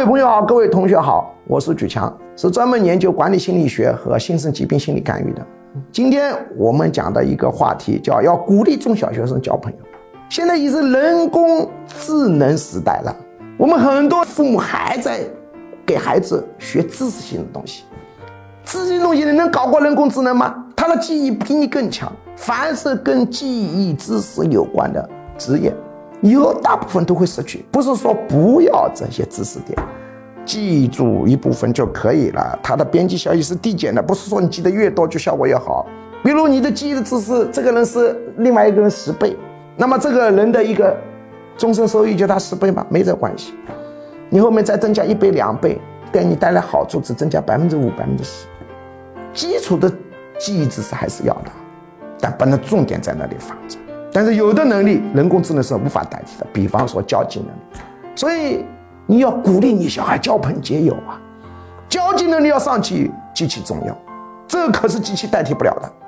位朋友好，各位同学好，我是举强，是专门研究管理心理学和新生疾病心理干预的。今天我们讲的一个话题叫要鼓励中小学生交朋友。现在已是人工智能时代了，我们很多父母还在给孩子学知识性的东西。知识性的东西你能搞过人工智能吗？他的记忆比你更强，凡是跟记忆知识有关的职业以后大部分都会失去。不是说不要这些知识点，记住一部分就可以了，它的边际效益是递减的，不是说你记得越多就效果越好。比如你的记忆的知识，这个人是另外一个人10倍，那么这个人的一个终身收益就他10倍吗？没这关系。你后面再增加1倍2倍，给你带来好处只增加5%、10%。基础的记忆知识还是要的，但不能重点在那里放着。但是有的能力人工智能是无法代替的，比方说交际能力。所以你要鼓励你小孩交朋结友啊，交际能力要上去极其重要，这可是机器代替不了的。